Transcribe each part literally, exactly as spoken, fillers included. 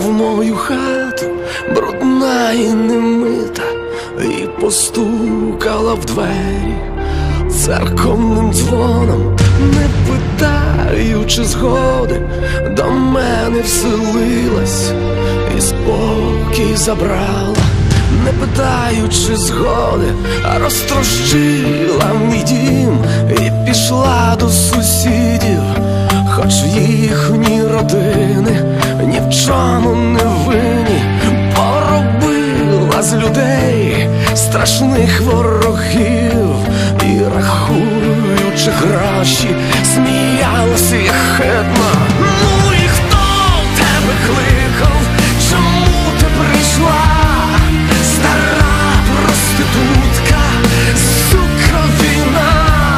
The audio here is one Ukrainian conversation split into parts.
в мою хату, брудна і немита, і постукала в двері церковним дзвоном, не питаючи згоди, до мене вселилась і спокій забрала. Не питаючи згоди, а розтрощила мій дім і пішла до сусідів, хоч їхні родини ні в чому не винні. Поробила з людей страшних ворогів і, рахуючи гроші, сміялася і хитно. Ну і хто тебе кликав? Чому ти прийшла? Стара проститутка, сука, війна.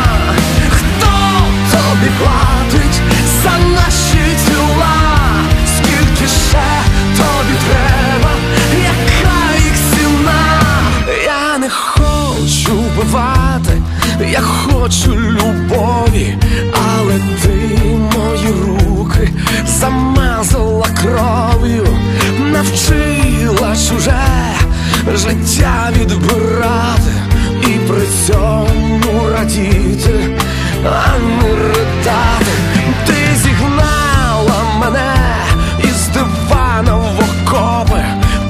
Хто тобі платить за наші тіла? Скільки ще тобі треба? Яка їх ціна? Я не хочу вбивати, я хочу любові, але ти мої руки замазала кров'ю, навчила чуже життя відбирати і при цьому радіти, а не ридати. Ти зігнала мене із дивана в окопи,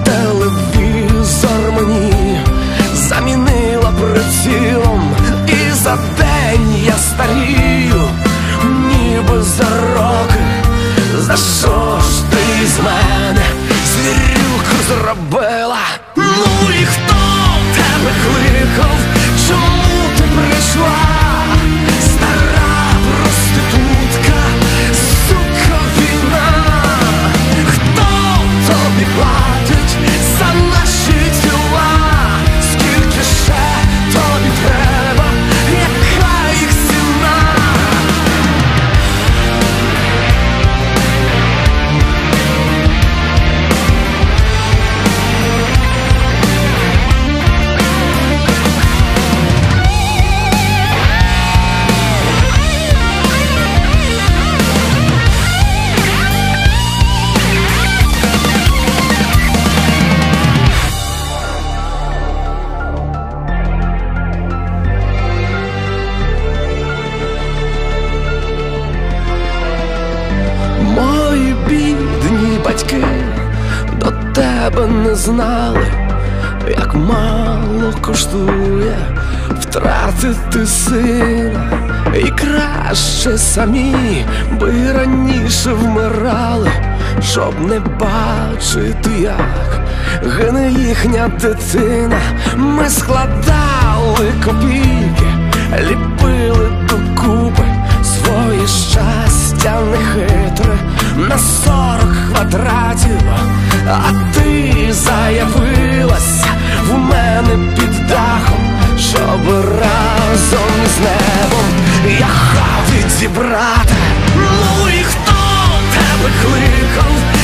телевізор мені замінила прицілом, і за день я старію, ніби за роки. За що ж ти з мене звірюку зробила? Ну і хто тебе кликав? Чому ти прийшла? Стара проститутка, сука, війна. Хто тобі платить за наші тіла? Скільки ще тобі треба? Яка їх ціна? Мої бідні батьки до тебе не знали, як мало коштує втратити сина. І краще самі би раніше вмирали, щоб не бачити, як гине їхня дитина. Ми складали копійки, ліпили докупи своє щастя нехитре на сорок квадратів. А ти заявилась в мене під дахом, щоб разом із небом я хав відібрати. Ну і хто тебе кликав?